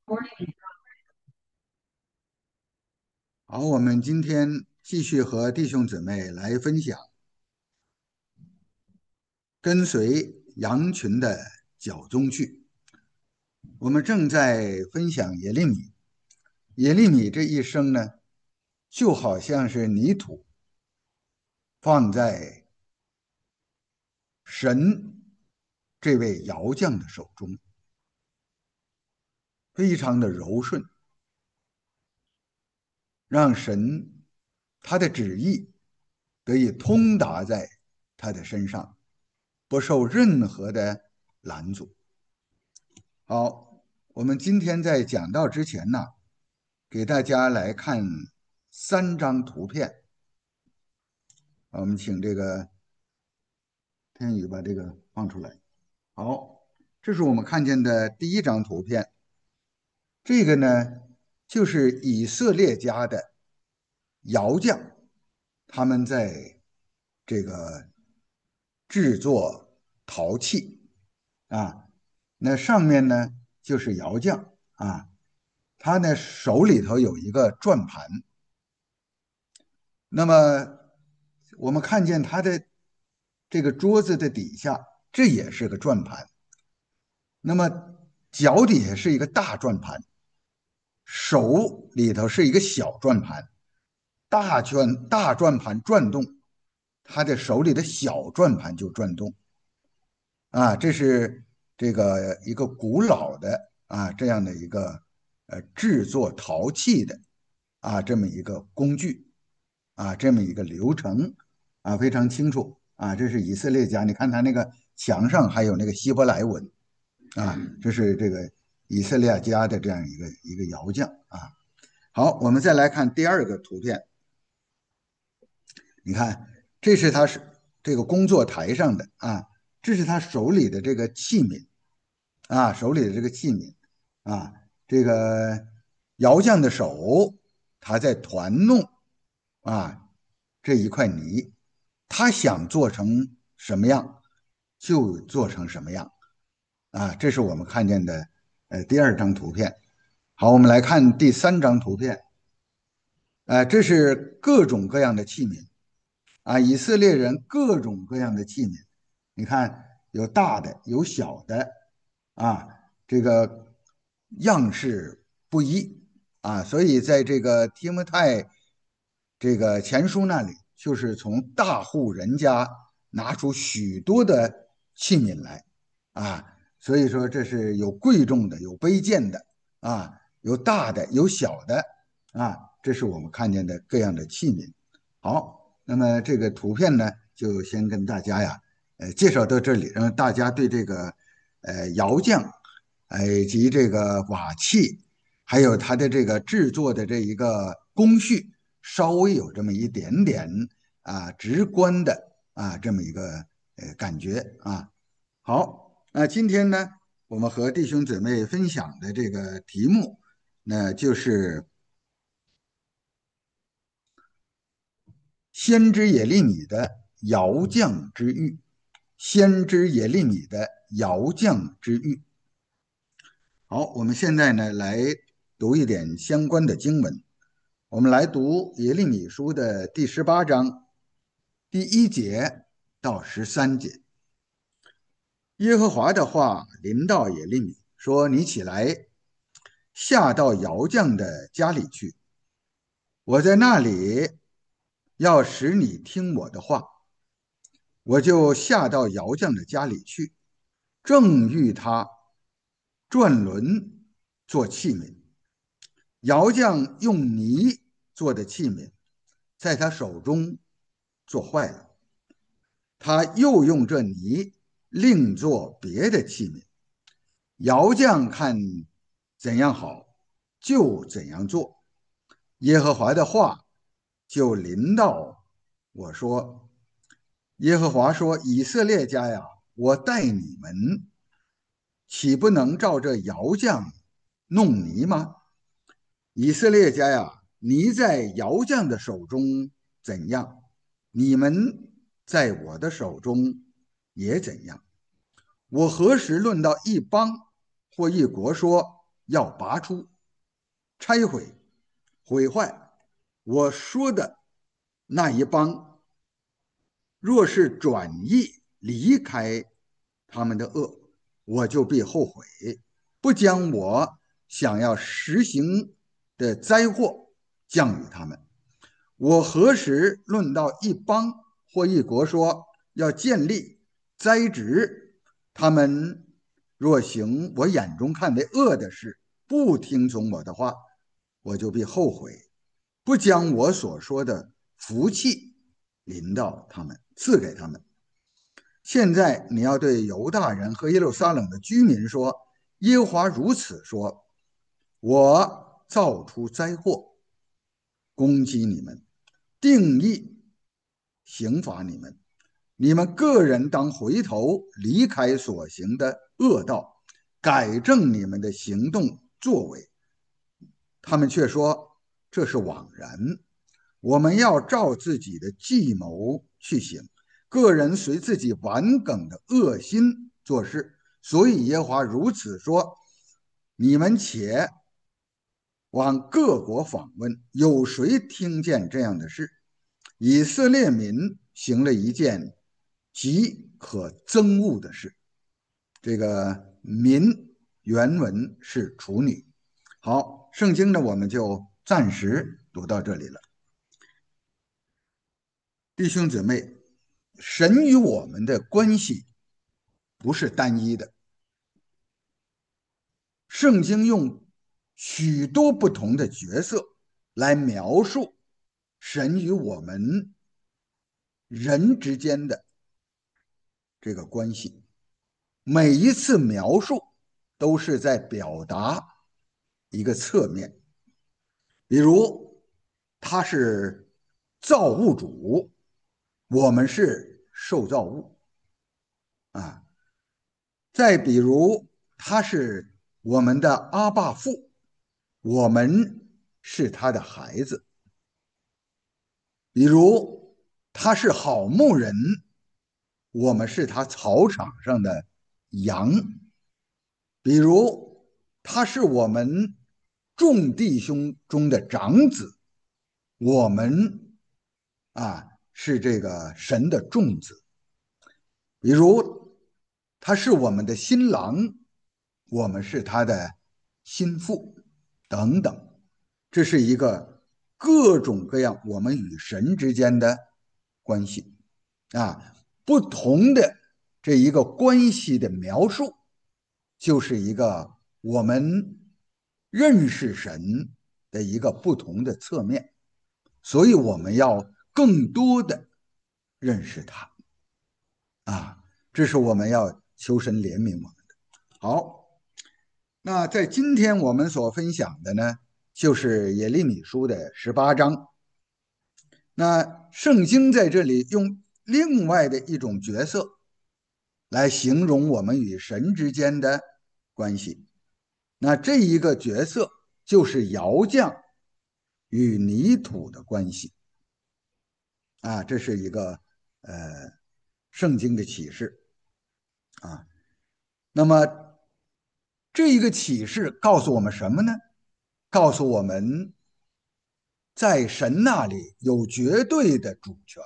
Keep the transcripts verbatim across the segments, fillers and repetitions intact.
好，我们今天继续和弟兄姊妹来分享跟随羊群的脚踪去。我们正在分享耶利米，耶利米这一生呢，就好像是泥土放在神这位窑匠的手中，非常的柔顺，让神他的旨意得以通达在他的身上，不受任何的拦阻。好，我们今天在讲到之前呢，给大家来看三张图片。我们请这个天宇把这个放出来。好，这是我们看见的第一张图片。这个呢，就是以色列家的窑匠，他们在这个制作陶器啊。那上面呢就是窑匠啊，他呢手里头有一个转盘。那么我们看见他的这个桌子的底下，这也是个转盘。那么脚底下是一个大转盘，手里头是一个小转盘。大转大转盘转动，他的手里的小转盘就转动啊。这是这个一个古老的啊这样的一个呃制作陶器的啊这么一个工具啊，这么一个流程啊，非常清楚啊。这是以色列家，你看他那个墙上还有那个希伯来文啊，这是这个以色列家的这样一个一个窑匠啊。好，我们再来看第二个图片。你看，这是他是这个工作台上的啊，这是他手里的这个器皿啊，手里的这个器皿啊，这个窑匠的手他在团弄啊这一块泥，他想做成什么样就做成什么样啊。这是我们看见的呃第二张图片。好，我们来看第三张图片。呃，这是各种各样的器皿啊，以色列人各种各样的器皿。你看，有大的，有小的啊，这个样式不一啊，所以在这个提摩太这个前书那里，就是从大户人家拿出许多的器皿来啊，所以说这是有贵重的，有卑贱的啊，有大的，有小的啊，这是我们看见的各样的器皿。好，那么这个图片呢，就先跟大家呀，呃，介绍到这里，让大家对这个呃窑匠，呃以及这个瓦器，还有它的这个制作的这一个工序，稍微有这么一点点啊直观的啊这么一个呃感觉啊。好，那今天呢，我们和弟兄姊妹分享的这个题目，那就是先知耶利米的窑匠之遇。先知耶利米的窑匠之遇。好，我们现在呢来读一点相关的经文。我们来读耶利米书的第十八章第一节到十三节。耶和华的话临到耶利米，说：“你起来，下到窑匠的家里去，我在那里要使你听我的话。”我就下到窑匠的家里去，正遇他转轮做器皿。窑匠用泥做的器皿，在他手中做坏了，他又用这泥另做别的器皿。窑匠看怎样好，就怎样做。耶和华的话就临到我说：耶和华说，以色列家呀，我待你们，岂不能照这窑匠弄泥吗？以色列家呀，泥在窑匠的手中怎样，你们在我的手中也怎样。我何时论到一邦或一国说要拔出、拆毁、毁坏我说的那一邦，若是转意离开他们的恶，我就必后悔，不将我想要实行的灾祸降与他们。我何时论到一邦或一国说要建立栽植，他们若行我眼中看为恶的事，不听从我的话，我就必后悔，不将我所说的福气临到他们，赐给他们。现在你要对犹大人和耶路撒冷的居民说：耶和华如此说，我造出灾祸，攻击你们，定义刑罚你们，你们个人当回头，离开所行的恶道，改正你们的行动作为。他们却说这是枉然，我们要照自己的计谋去行，个人随自己顽梗的恶心做事。所以耶和华如此说：你们且往各国访问，有谁听见这样的事？以色列民行了一件极可憎恶的事。这个民原文是处女。好，圣经呢，我们就暂时读到这里了。弟兄姊妹，神与我们的关系不是单一的。圣经用许多不同的角色来描述神与我们人之间的这个关系，每一次描述都是在表达一个侧面。比如他是造物主，我们是受造物啊。再比如他是我们的阿爸父，我们是他的孩子。比如他是好牧人，我们是他草场上的羊。比如他是我们众弟兄中的长子，我们啊是这个神的众子。比如他是我们的新郎，我们是他的心腹等等。这是一个各种各样我们与神之间的关系啊，不同的这一个关系的描述，就是一个我们认识神的一个不同的侧面。所以我们要更多的认识他啊，这是我们要求神怜悯我们的。好，那在今天我们所分享的呢，就是耶利米书的十八章。那圣经在这里用另外的一种角色来形容我们与神之间的关系。那这一个角色就是窑匠与泥土的关系啊，这是一个呃圣经的启示啊。那么这一个启示告诉我们什么呢？告诉我们，在神那里有绝对的主权，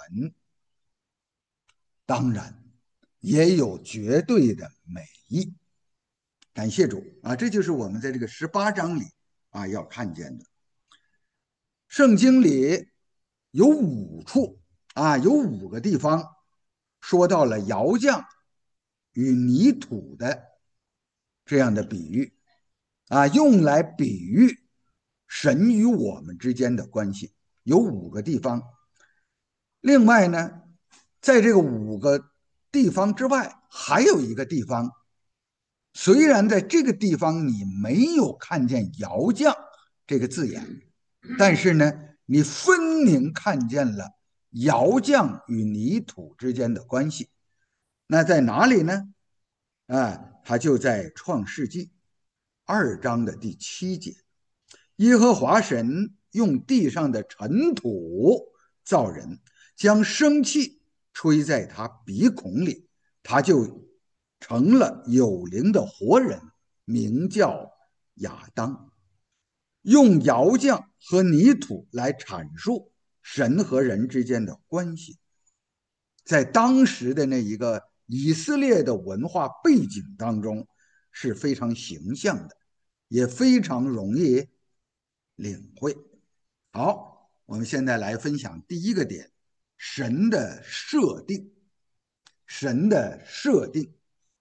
当然也有绝对的美意。感谢主啊！这就是我们在这个十八章里啊要看见的。圣经里有五处啊，有五个地方说到了窑匠与泥土的这样的比喻啊，用来比喻神与我们之间的关系，有五个地方。另外呢，在这个五个地方之外，还有一个地方，虽然在这个地方你没有看见窑匠这个字眼，但是呢，你分明看见了窑匠与泥土之间的关系。那在哪里呢？啊，它就在创世纪二章的第七节。耶和华神用地上的尘土造人，将生气吹在他鼻孔里，他就成了有灵的活人，名叫亚当，用窑匠和泥土来阐述神和人之间的关系。在当时的那一个以色列的文化背景当中是非常形象的，也非常容易领会。好，我们现在来分享第一个点：神的设定。神的设定，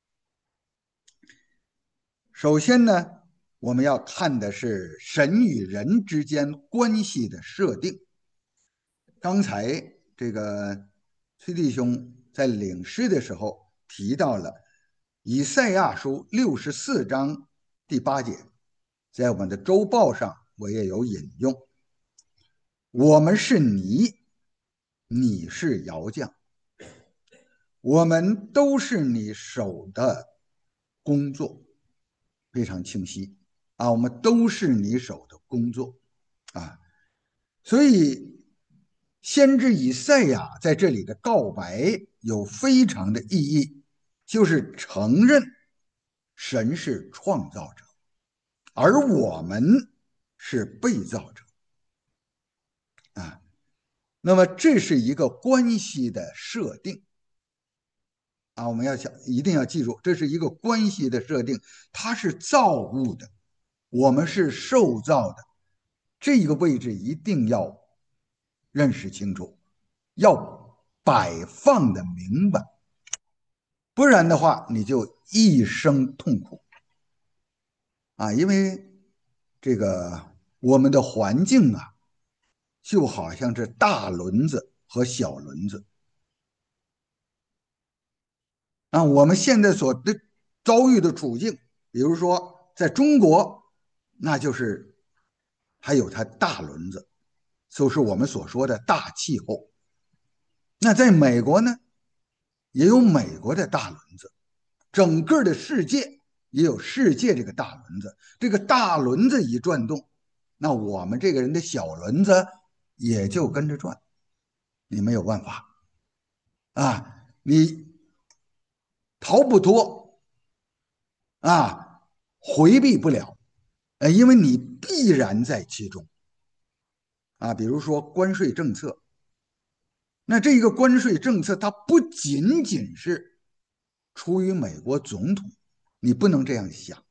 首先呢，我们要看的是神与人之间关系的设定。刚才这个崔弟兄在领诗的时候提到了以赛亚书六十四章第八节，在我们的周报上我也有引用。我们是泥，你是窑匠，我们都是你手的工作，非常清晰啊，我们都是你手的工作啊，所以先知以赛亚在这里的告白有非常的意义，就是承认神是创造者，而我们是被造者啊。那么这是一个关系的设定啊，我们要想一定要记住，这是一个关系的设定，它是造物的，我们是受造的，这个位置一定要认识清楚，要摆放的明白，不然的话你就一生痛苦啊！因为这个我们的环境啊，就好像是大轮子和小轮子啊。我们现在所的遭遇的处境，比如说在中国，那就是还有它大轮子，就是我们所说的大气候。那在美国呢，也有美国的大轮子，整个的世界也有世界这个大轮子。这个大轮子一转动，那我们这个人的小轮子也就跟着转，你没有办法啊，你逃不脱啊，回避不了，呃，因为你必然在其中啊。比如说关税政策，那这一个关税政策，它不仅仅是出于美国总统，你不能这样想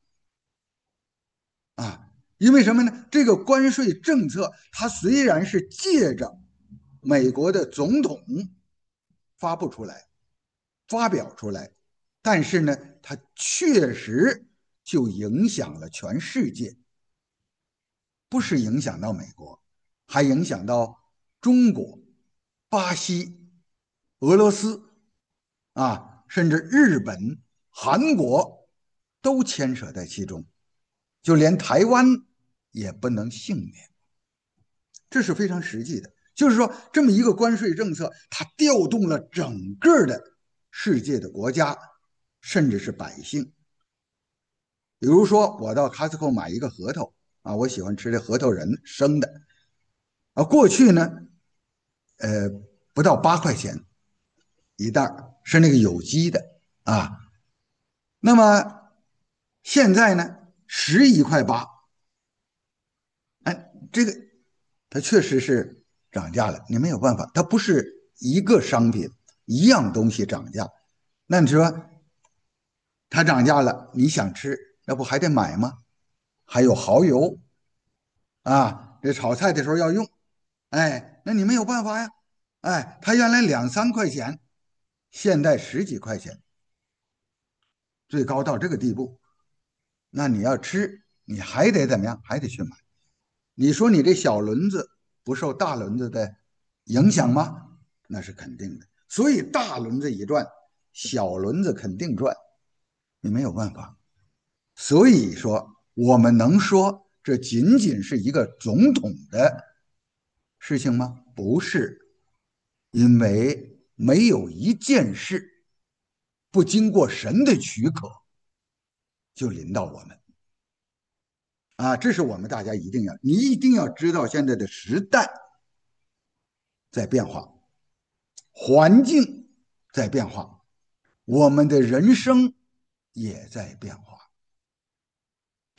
啊，因为什么呢？这个关税政策它虽然是借着美国的总统发布出来、发表出来，但是呢，它确实就影响了全世界，不是影响到美国，还影响到中国、巴西、俄罗斯啊，甚至日本、韩国都牵扯在其中，就连台湾也不能幸免。这是非常实际的。就是说，这么一个关税政策，它调动了整个的世界的国家，甚至是百姓。比如说，我到 Costco 买一个核桃啊，我喜欢吃这核桃仁生的啊，过去呢，呃，不到八块钱一袋是那个有机的啊。那么现在呢，十一块八，哎，这个它确实是涨价了，你没有办法，它不是一个商品一样东西涨价，那你说它涨价了，你想吃，那不还得买吗？还有蚝油啊，这炒菜的时候要用，哎，那你没有办法呀，哎，它原来两三块钱，现在十几块钱，最高到这个地步，那你要吃，你还得怎么样？还得去买。你说你这小轮子不受大轮子的影响吗？那是肯定的。所以大轮子一转，小轮子肯定转，你没有办法。所以说，我们能说这仅仅是一个总统的事情吗？不是，因为没有一件事不经过神的许可就临到我们啊！这是我们大家一定要，你一定要知道现在的时代在变化，环境在变化，我们的人生也在变化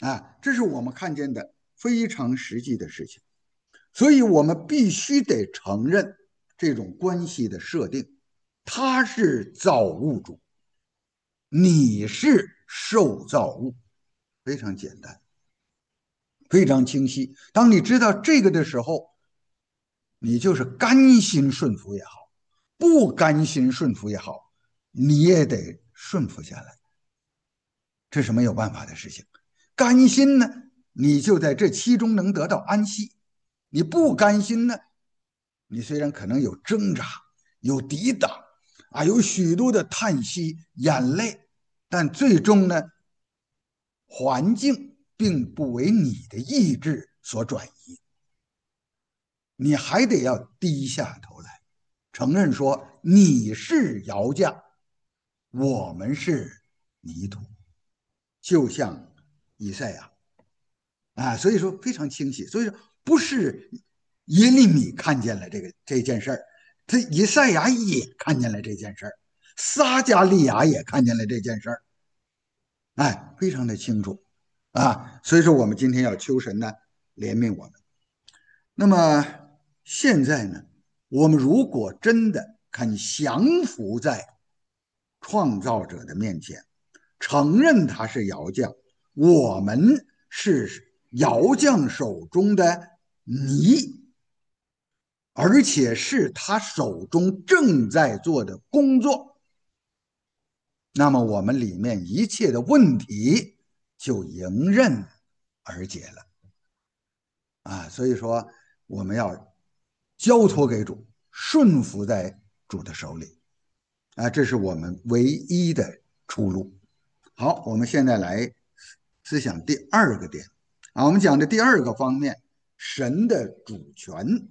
啊，这是我们看见的非常实际的事情。所以我们必须得承认这种关系的设定，他是造物主，你是受造物，非常简单，非常清晰。当你知道这个的时候，你就是甘心顺服也好，不甘心顺服也好，你也得顺服下来，这是没有办法的事情。甘心呢，你就在这其中能得到安息；你不甘心呢，你虽然可能有挣扎、有抵挡啊，有许多的叹息、眼泪，但最终呢，环境并不为你的意志所转移，你还得要低下头来，承认说你是窑匠，我们是泥土，就像以赛亚啊，所以说非常清晰。所以说不是耶利米看见了这个这件事儿，这以赛亚也看见了这件事儿，撒加利亚也看见了这件事儿，哎，非常的清楚啊。所以说我们今天要求神呢怜悯我们。那么现在呢，我们如果真的肯降服在创造者的面前，承认他是窑匠，我们是窑匠手中的泥，而且是他手中正在做的工作，那么我们里面一切的问题就迎刃而解了啊！所以说，我们要交托给主，顺服在主的手里啊，这是我们唯一的出路。好，我们现在来思想第二个点啊，我们讲的第二个方面，神的主权，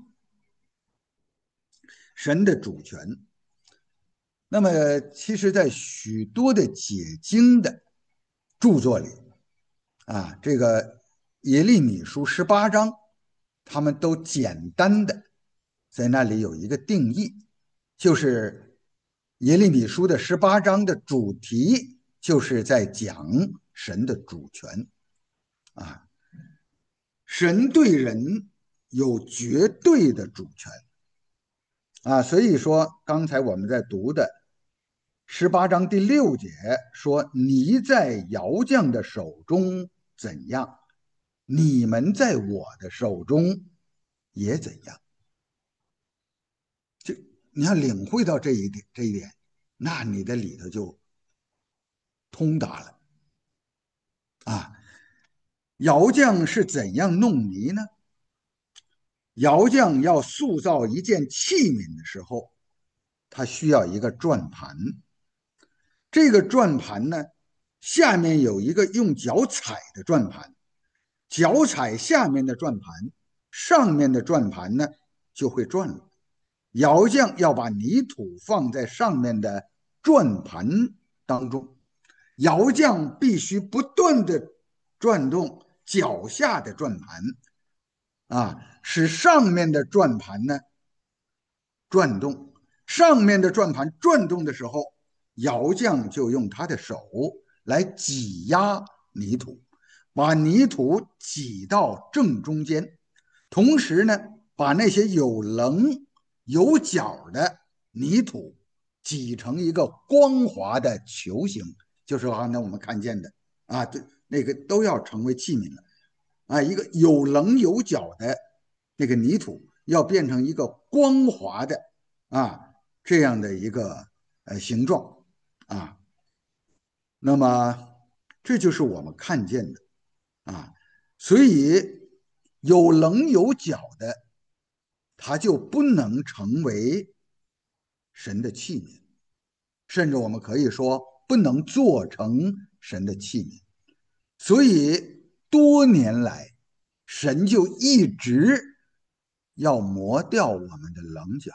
神的主权。那么，其实，在许多的解经的著作里啊，这个耶利米书十八章，他们都简单的在那里有一个定义，就是耶利米书的十八章的主题就是在讲神的主权啊，神对人有绝对的主权啊，所以说刚才我们在读的十八章第六节说：“你在窑匠的手中怎样，你们在我的手中也怎样。”就你要领会到这一点，这一点，那你的里头就通达了啊。窑匠是怎样弄泥呢？窑匠要塑造一件器皿的时候，他需要一个转盘。这个转盘呢，下面有一个用脚踩的转盘，脚踩下面的转盘，上面的转盘呢就会转了。窑匠要把泥土放在上面的转盘当中，窑匠必须不断的转动脚下的转盘啊，使上面的转盘呢转动。上面的转盘转动的时候，窑匠就用他的手来挤压泥土，把泥土挤到正中间，同时呢，把那些有棱有角的泥土挤成一个光滑的球形，就是刚才我们看见的啊，对，那个都要成为器皿了啊，一个有棱有角的那个泥土要变成一个光滑的啊这样的一个呃形状啊，那么这就是我们看见的啊，所以有棱有角的，它就不能成为神的器皿，甚至我们可以说不能做成神的器皿。所以多年来，神就一直要磨掉我们的棱角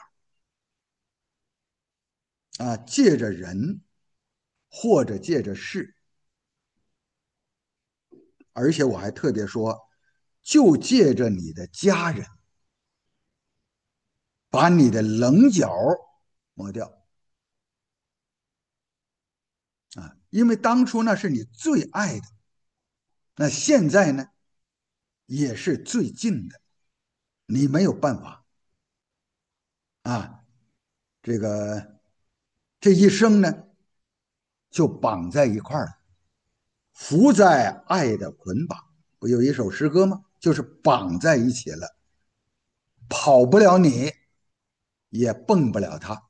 啊，借着人或者借着事，而且我还特别说，就借着你的家人，把你的棱角磨掉啊，因为当初那是你最爱的， 那现在呢，也是最近的，你没有办法啊。这个这一生呢，就绑在一块儿了，伏在爱的捆绑。不有一首诗歌吗？就是绑在一起了，跑不了你，也蹦不了他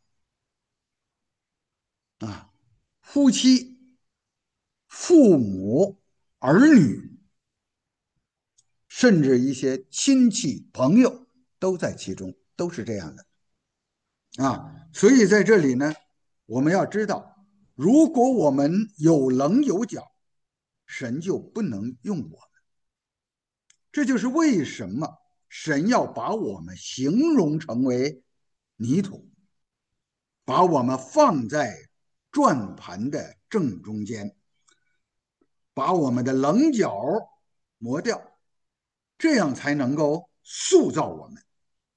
啊。夫妻、父母、儿女，甚至一些亲戚朋友都在其中，都是这样的啊。所以在这里呢，我们要知道，如果我们有棱有角，神就不能用我们。这就是为什么神要把我们形容成为泥土，把我们放在转盘的正中间，把我们的棱角磨掉，这样才能够塑造我们。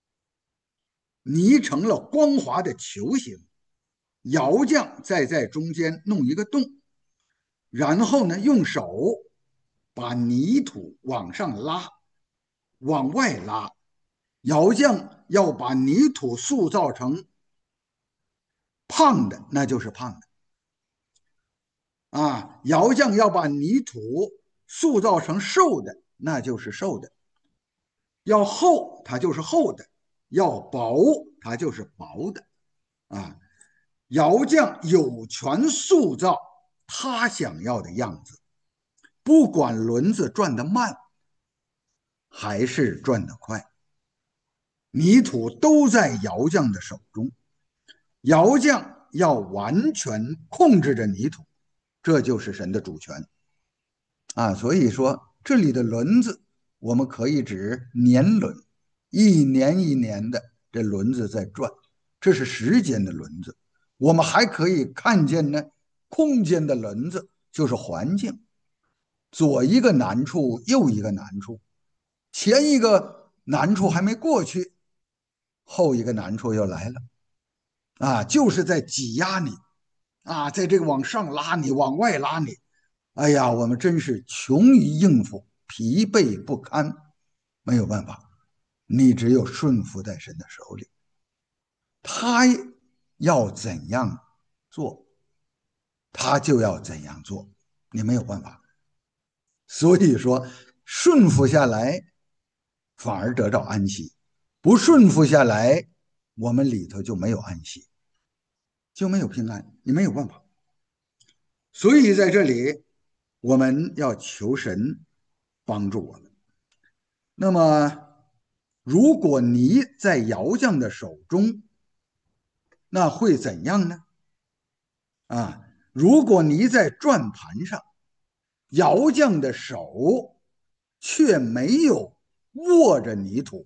泥成了光滑的球形，窑匠再在中间弄一个洞，然后呢，用手把泥土往上拉，往外拉。窑匠要把泥土塑造成胖的，那就是胖的啊；窑匠要把泥土塑造成瘦的，那就是瘦的。要厚，它就是厚的；要薄，它就是薄的啊。窑匠有权塑造他想要的样子，不管轮子转得慢还是转得快，泥土都在窑匠的手中。窑匠要完全控制着泥土，这就是神的主权啊。所以说，这里的轮子，我们可以指年轮，一年一年的这轮子在转，这是时间的轮子。我们还可以看见呢，空间的轮子就是环境，左一个难处，右一个难处，前一个难处还没过去，后一个难处又来了啊，就是在挤压你啊，在这个往上拉你，往外拉你。哎呀，我们真是穷于应付，疲惫不堪，没有办法，你只有顺服在神的手里，他要怎样做，他就要怎样做，你没有办法。所以说，顺服下来反而得到安息，不顺服下来，我们里头就没有安息，就没有平安，你没有办法。所以在这里，我们要求神帮助我们。那么，如果泥在窑匠的手中，那会怎样呢？啊，如果泥在转盘上，窑匠的手却没有握着泥土，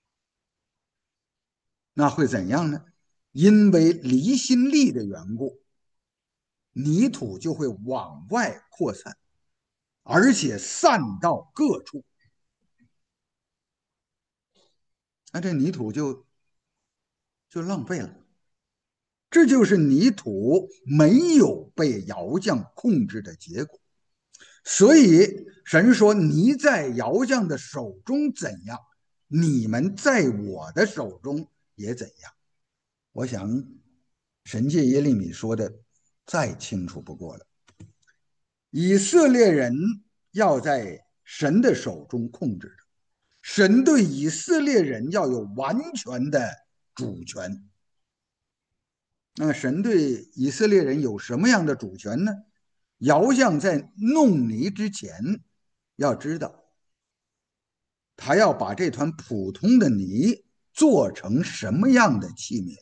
那会怎样呢？因为离心力的缘故，泥土就会往外扩散，而且散到各处，那这泥土就就浪费了。这就是泥土没有被窑匠控制的结果。所以神说：泥在窑匠的手中怎样，你们在我的手中也怎样。我想神借耶利米说的再清楚不过了。以色列人要在神的手中控制着，神对以色列人要有完全的主权。那神对以色列人有什么样的主权呢？窑匠在弄泥之前，要知道他要把这团普通的泥做成什么样的器皿，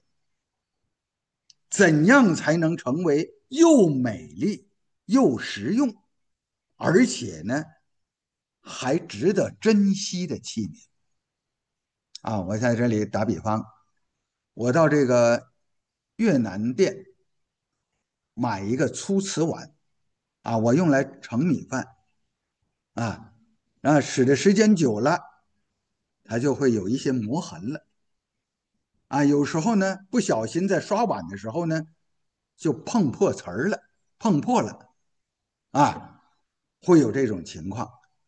怎样才能成为又美丽又实用，而且呢还值得珍惜的器皿啊！我在这里打比方，我到这个越南店买一个粗瓷碗啊，我用来盛米饭啊，然后使的时间久了，它就会有一些磨痕了啊。有时候呢，不小心在刷碗的时候呢，就碰破瓷儿了，碰破了啊，会有这种情况。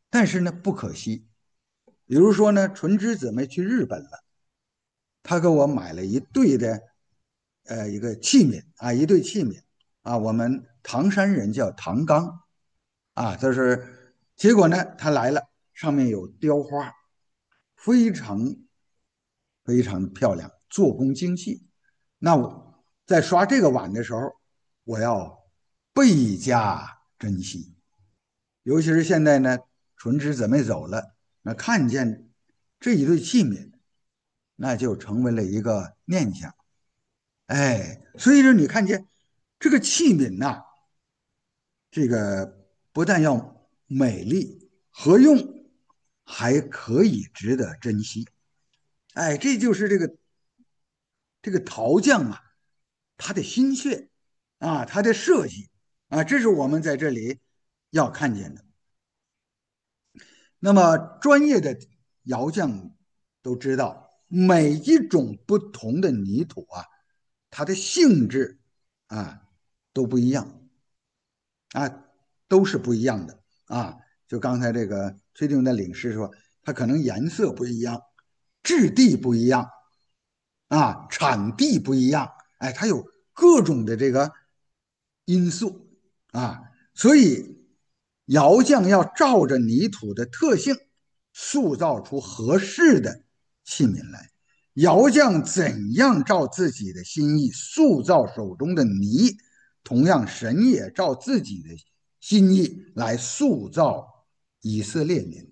但是呢，不可惜，比如说呢，纯之姊妹去日本了，她给我买了一对的呃一个器皿啊，一对器皿啊，我们唐山人叫唐缸啊，就是结果呢，他来了，上面有雕花，非常非常漂亮，做工精细。那我在刷这个碗的时候，我要倍加珍惜，尤其是现在呢，纯之姊妹走了，那看见这一对器皿，那就成为了一个念想。哎，所以说你看见这个器皿呐、这个不但要美丽合用，还可以值得珍惜。哎，这就是这个这个陶匠啊，他的心血啊，他的设计啊，这是我们在这里要看见的。那么专业的窑匠都知道，每一种不同的泥土啊，它的性质啊都不一样啊，都是不一样的啊。就刚才这个崔定的领事说，它可能颜色不一样，质地不一样啊，产地不一样，哎，它有各种的这个因素啊，所以窑匠要照着泥土的特性塑造出合适的器皿来。窑匠怎样照自己的心意塑造手中的泥，同样神也照自己的心意来塑造以色列民。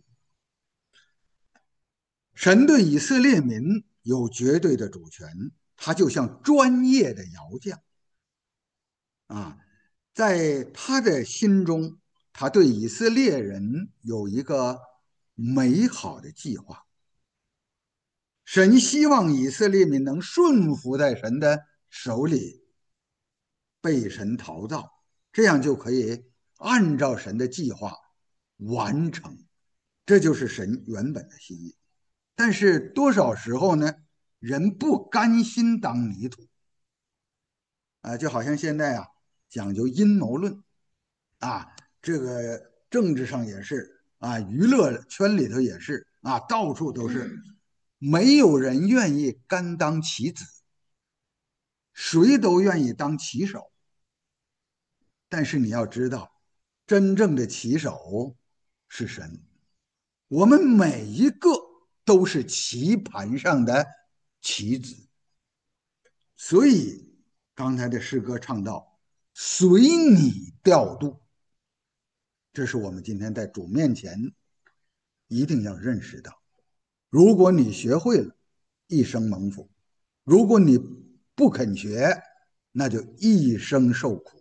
神对以色列民有绝对的主权，他就像专业的窑匠啊，在他的心中，他对以色列人有一个美好的计划。神希望以色列民能顺服在神的手里，被神陶造，这样就可以按照神的计划完成。这就是神原本的心意。但是多少时候呢，人不甘心当泥土啊，就好像现在啊讲究阴谋论啊，这个政治上也是啊，娱乐圈里头也是啊，到处都是，没有人愿意甘当棋子，谁都愿意当棋手。但是你要知道，真正的棋手是神，我们每一个都是棋盘上的棋子。所以刚才的诗歌唱到随你调度，这是我们今天在主面前一定要认识到。如果你学会了，一生蒙福；如果你不肯学，那就一生受苦。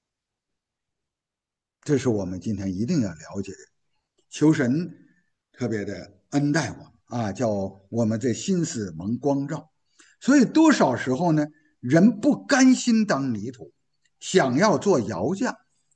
这是我们今天一定要了解的。求神特别的恩待我啊，叫我们这心思蒙光照。所以多少时候呢，人不甘心当泥土，想要做窑匠，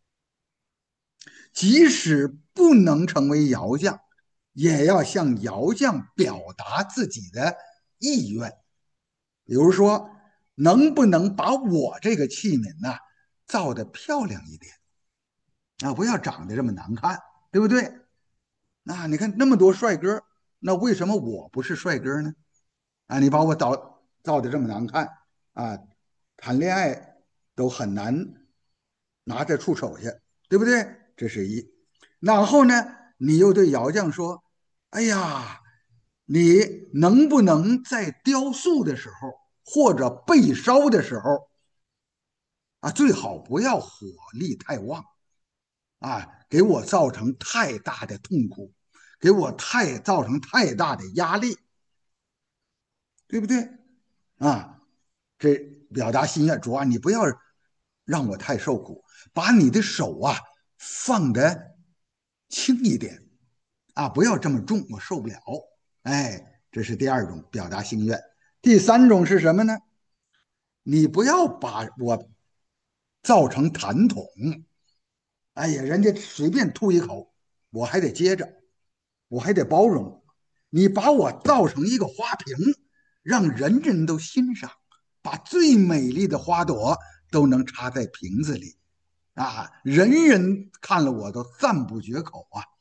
即使不能成为窑匠，也要向窑匠表达自己的意愿。比如说，能不能把我这个器皿呢、啊、造的漂亮一点啊，不要长得这么难看，对不对？那你看那么多帅哥，那为什么我不是帅哥呢？啊，你把我造造的这么难看啊，谈恋爱都很难拿着出手去，对不对？这是一。然后呢，你又对窑匠说：“哎呀，你能不能在雕塑的时候或者被烧的时候啊，最好不要火力太旺啊，给我造成太大的痛苦，给我太造成太大的压力，对不对？啊，这表达心愿，主啊，你不要让我太受苦，把你的手啊放得轻一点啊，不要这么重，我受不了。哎，这是第二种表达心愿。第三种是什么呢？你不要把我造成痰桶，哎呀，人家随便吐一口，我还得接着，我还得包容。你把我造成一个花瓶，让人人都欣赏，把最美丽的花朵都能插在瓶子里，啊，人人看了我都赞不绝口啊！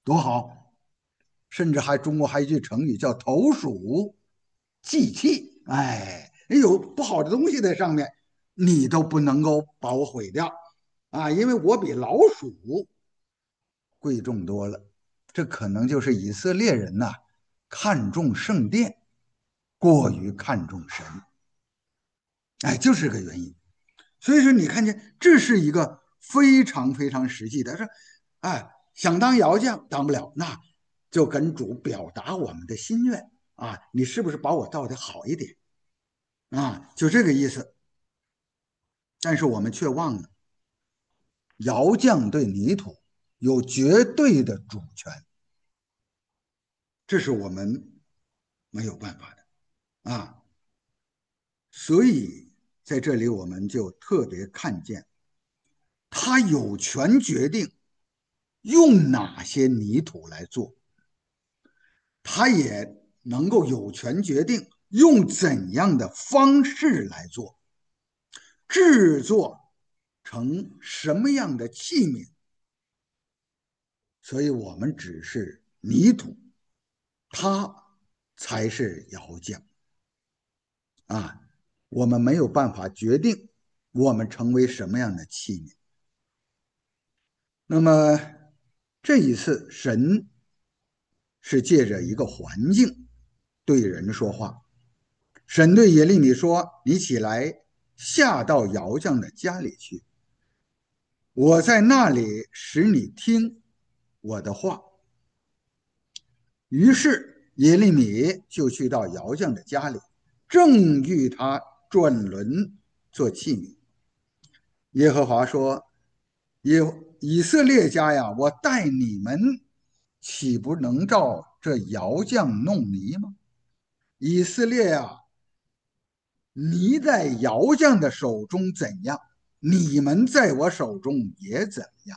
多好！甚至还中国还有一句成语叫投鼠忌器。哎，有不好的东西在上面，你都不能够把我毁掉啊，因为我比老鼠贵重多了。这可能就是以色列人呐、看重圣殿，过于看重神。哎，就是这个原因。所以说，你看见这是一个非常非常实际的。说，哎，想当窑匠当不了，那就跟主表达我们的心愿啊，你是不是把我造的好一点啊？就这个意思。但是我们却忘了，窑匠对泥土有绝对的主权，这是我们没有办法的啊。所以在这里，我们就特别看见，他有权决定用哪些泥土来做，他也能够有权决定用怎样的方式来做，制作成什么样的器皿。所以我们只是泥土，他才是窑匠啊。我们没有办法决定我们成为什么样的器皿。那么这一次，神是借着一个环境对人说话。神对耶利米说：“你起来，下到窑匠的家里去，我在那里使你听我的话。”于是耶利米就去到窑匠的家里，正遇他转轮做器皿。耶和华说：以以色列家呀，我待你们，岂不能照这窑匠弄泥吗？以色列啊，泥在窑匠的手中怎样，你们在我手中也怎样。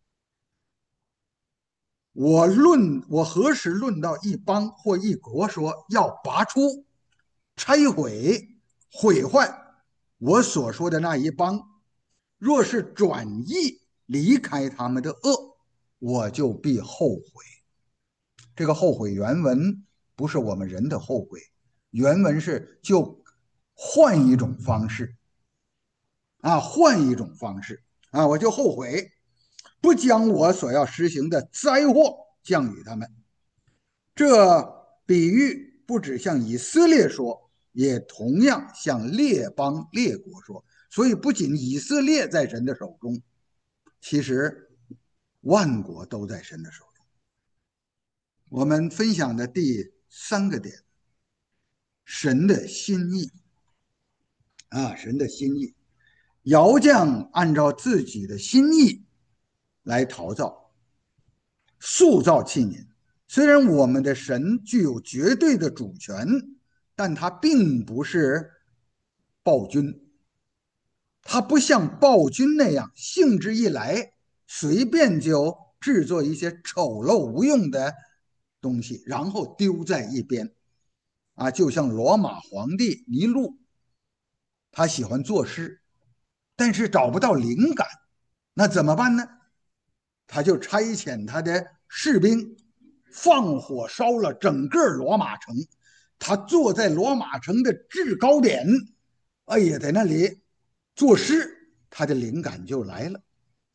我论我何时论到一邦或一国说要拔出、拆毁、毁坏我所说的那一邦，若是转意离开他们的恶，我就必后悔。这个后悔原文不是我们人的后悔，原文是就换一种方式啊，换一种方式啊，我就后悔不将我所要实行的灾祸降与他们。这比喻不只向以色列说，也同样向列邦列国说。所以，不仅以色列在神的手中，其实万国都在神的手中。我们分享的第三个点，神的心意啊，神的心意，窑匠按照自己的心意来陶造、塑造器皿。虽然我们的神具有绝对的主权，但他并不是暴君，他不像暴君那样兴致一来，随便就制作一些丑陋无用的东西，然后丢在一边啊。就像罗马皇帝尼禄，他喜欢作诗，但是找不到灵感，那怎么办呢？他就差遣他的士兵放火烧了整个罗马城。他坐在罗马城的制高点，哎呀，在那里作诗，他的灵感就来了。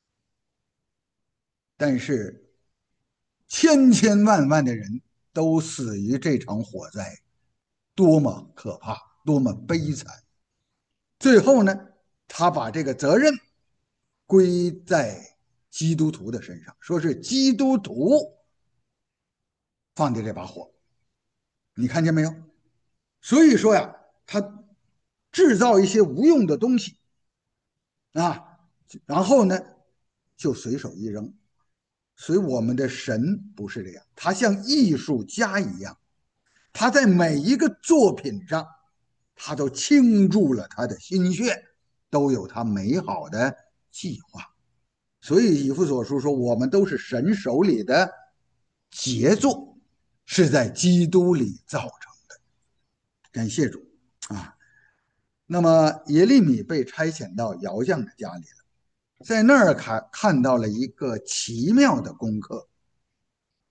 但是千千万万的人都死于这场火灾，多么可怕，多么悲惨！最后呢，他把这个责任归在基督徒的身上，说是基督徒放的这把火。你看见没有？所以说呀，他制造一些无用的东西啊，然后呢就随手一扔。所以我们的神不是这样，他像艺术家一样，他在每一个作品上，他都倾注了他的心血，都有他美好的计划。所以以弗所书说，我们都是神手里的杰作，是在基督里造成的。感谢主啊！那么耶利米被差遣到窑匠的家里了，在那儿看看到了一个奇妙的功课。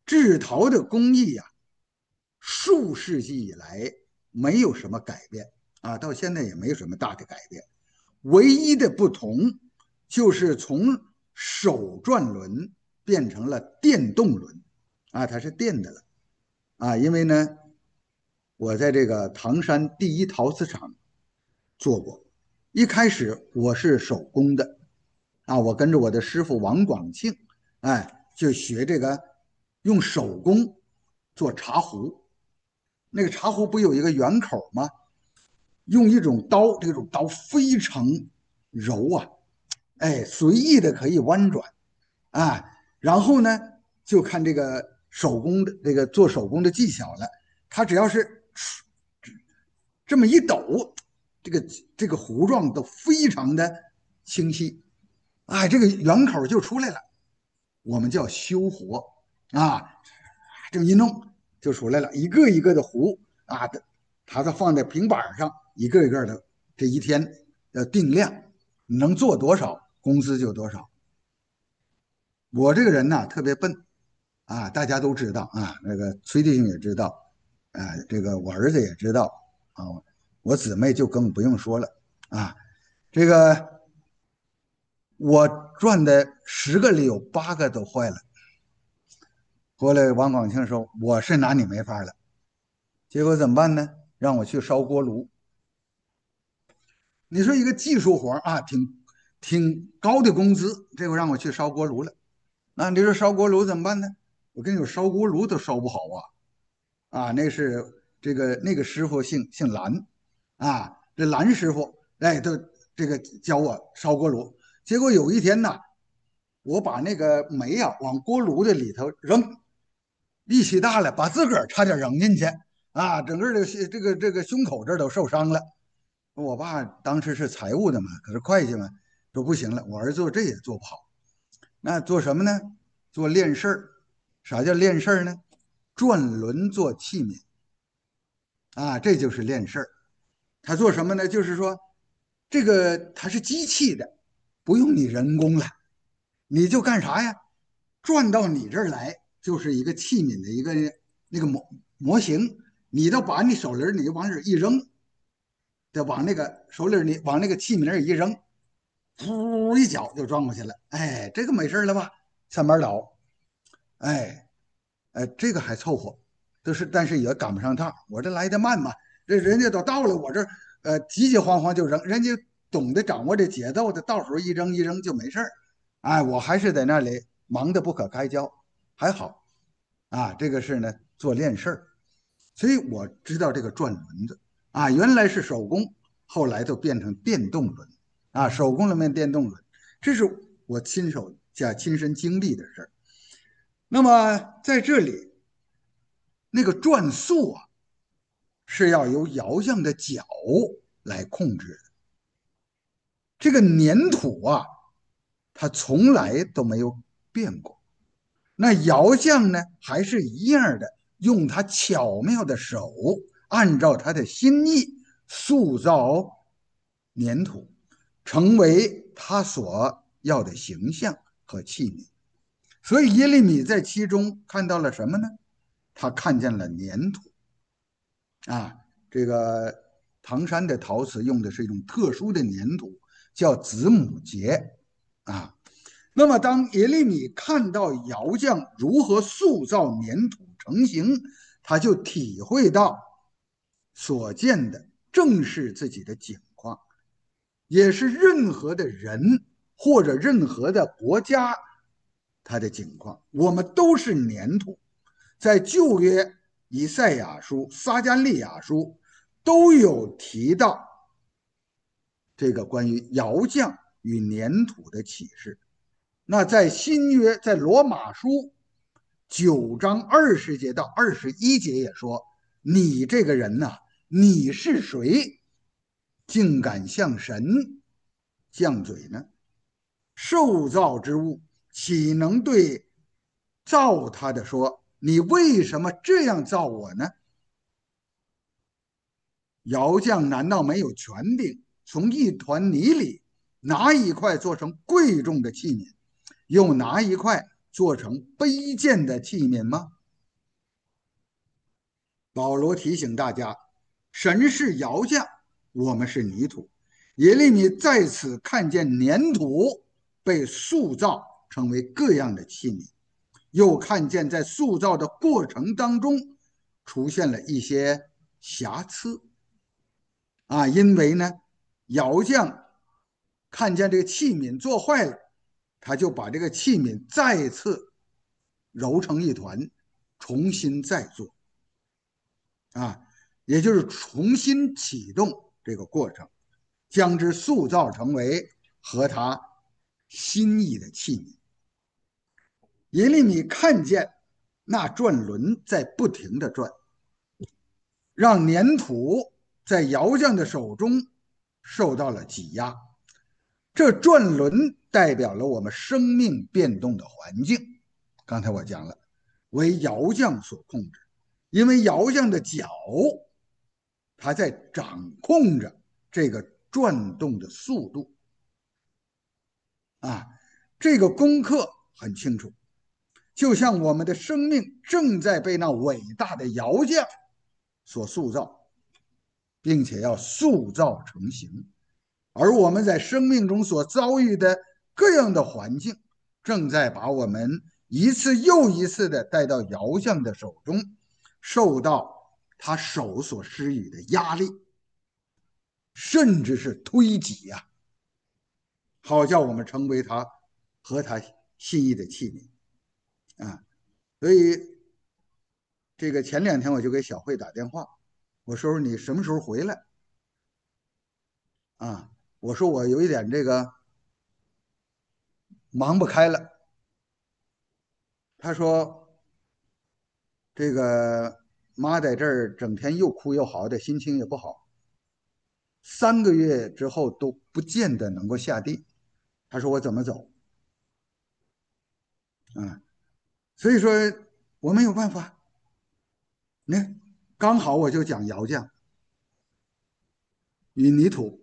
制陶的工艺呀、数世纪以来没有什么改变啊，到现在也没有什么大的改变。唯一的不同就是从手转轮变成了电动轮啊，它是电的了啊。因为呢，我在这个唐山第一陶瓷厂做过，一开始我是手工的啊，我跟着我的师傅王广庆，哎，就学这个用手工做茶壶。那个茶壶不有一个圆口吗？用一种刀，这种刀非常柔啊，哎，随意的可以弯转啊。然后呢，就看这个手工的这个做手工的技巧了。它只要是这么一抖，这个这个糊状都非常的清晰，哎，这个圆口就出来了。我们叫修活啊，这么一弄就出来了，一个一个的糊啊，它它放在平板上，一个一个的，这一天要定量，你能做多少，工资就多少。我这个人呢特别笨啊，大家都知道啊，那个崔弟兄也知道，啊，这个我儿子也知道啊，我姊妹就更不用说了啊。这个我赚的十个里有八个都坏了。后来王广庆说我是拿你没法了，结果怎么办呢？让我去烧锅炉。你说一个技术活啊，挺挺高的工资，这回让我去烧锅炉了。那你说烧锅炉怎么办呢？我跟你说，烧锅炉都烧不好啊！啊，那是这个那个师傅姓姓蓝啊，这蓝师傅哎都这个教我烧锅炉。结果有一天呢，我把那个煤啊往锅炉的里头扔，力气大了，把自个儿差点扔进去啊，整个的这个这个胸口这都受伤了。我爸当时是财务的嘛，可是会计嘛，说不行了，我儿子做这也做不好，那做什么呢？做练事儿。啥叫练事儿呢？转轮做器皿啊，这就是练事儿。他做什么呢？就是说，这个它是机器的，不用你人工了，你就干啥呀？转到你这儿来，就是一个器皿的一个那个模模型，你都把你手里你就往这一扔，再往那个手里你往那个器皿那一扔，噗一脚就转过去了。哎，这个没事了吧？三班倒。哎，呃，这个还凑合，都是，但是也赶不上趟。我这来的慢嘛，这人家都到了，我这呃急急慌慌就扔，人家懂得掌握这节奏的，到时候一扔一扔就没事儿。哎，我还是在那里忙得不可开交，还好啊。这个是呢做练事儿，所以我知道这个转轮子啊，原来是手工，后来就变成电动轮啊，手工轮变电动轮，这是我亲手加亲身经历的事儿。那么在这里，那个转速啊是要由窑匠的脚来控制的。这个粘土啊，它从来都没有变过。那窑匠呢，还是一样的，用他巧妙的手，按照他的心意塑造粘土，成为他所要的形象和器皿。所以耶利米在其中看到了什么呢？他看见了粘土啊，这个唐山的陶瓷用的是一种特殊的粘土，叫子母节啊。那么，当耶利米看到窑匠如何塑造粘土成型，他就体会到所见的正是自己的境况，也是任何的人或者任何的国家他的境况。我们都是粘土，在旧约以赛亚书、撒加利亚书都有提到这个关于窑匠与粘土的启示。那在新约，在罗马书九章二十节到二十一节也说：“你这个人呐、啊，你是谁，竟敢向神犟嘴呢？受造之物岂能对造他的说：你为什么这样造我呢？窑匠难道没有权柄从一团泥里拿一块做成贵重的器皿，又拿一块做成卑贱的器皿吗？保罗提醒大家，神是窑匠，我们是泥土。耶利米在此看见粘土被塑造成为各样的器皿，又看见在塑造的过程当中出现了一些瑕疵啊，因为呢，窑匠看见这个器皿做坏了，他就把这个器皿再次揉成一团，重新再做啊，也就是重新启动这个过程，将之塑造成为和他心意的器皿。耶利米看见那转轮在不停的转，让粘土在窑匠的手中受到了挤压。这转轮代表了我们生命变动的环境。刚才我讲了，为窑匠所控制，因为窑匠的脚，他在掌控着这个转动的速度啊。这个功课很清楚，就像我们的生命正在被那伟大的窑匠所塑造，并且要塑造成型。而我们在生命中所遭遇的各样的环境，正在把我们一次又一次的带到窑匠的手中，受到他手所施予的压力，甚至是推挤呀、啊，好叫我们成为他和他心意的器皿啊。所以这个前两天我就给小慧打电话，我说你什么时候回来啊？我说我有一点这个忙不开了。他说这个妈在这儿整天又哭又嚎的，心情也不好，三个月之后都不见得能够下地。他说我怎么走？啊，所以说我没有办法。那刚好我就讲窑匠与泥土，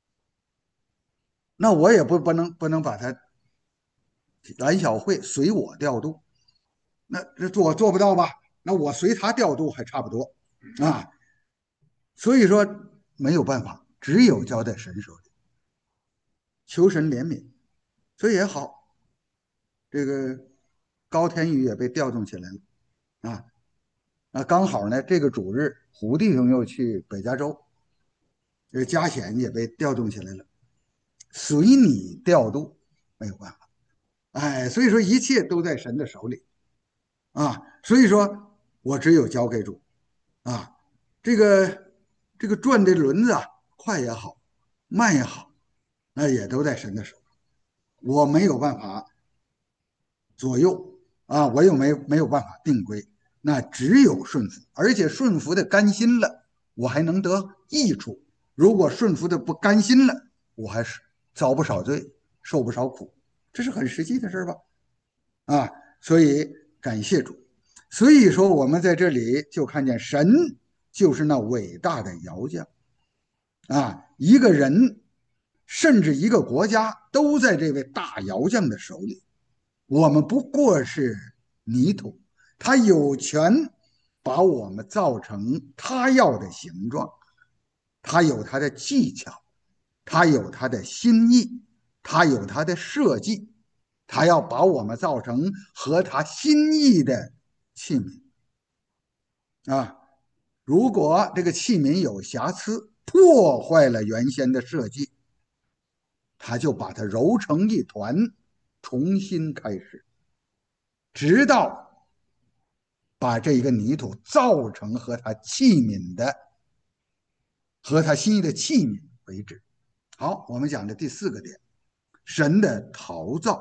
那我也不不能不能把它蓝小慧随我调度，那这我做不到吧？那我随他调度还差不多啊。所以说没有办法，只有交在神手里，求神怜悯。所以也好，这个高天宇也被调动起来了啊。啊，刚好呢，这个主日胡弟兄又去北加州，这个嘉显也被调动起来了，随你调度，没有办法。哎，所以说一切都在神的手里啊。所以说我只有交给主啊。这个这个转的轮子啊，快也好，慢也好，那也都在神的手，我没有办法左右啊，我又没没有办法定规，那只有顺服，而且顺服的甘心了，我还能得益处；如果顺服的不甘心了，我还是遭不少罪，受不少苦，这是很实际的事吧？啊，所以感谢主。所以说，我们在这里就看见神就是那伟大的窑匠啊，一个人甚至一个国家都在这位大窑匠的手里。我们不过是泥土，他有权把我们造成他要的形状，他有他的技巧，他有他的心意，他有他的设计，他要把我们造成合他心意的器皿啊。如果这个器皿有瑕疵，破坏了原先的设计，他就把它揉成一团，重新开始，直到把这一个泥土造成和他器皿的、和他心意的器皿为止。好，我们讲的第四个点，神的陶造。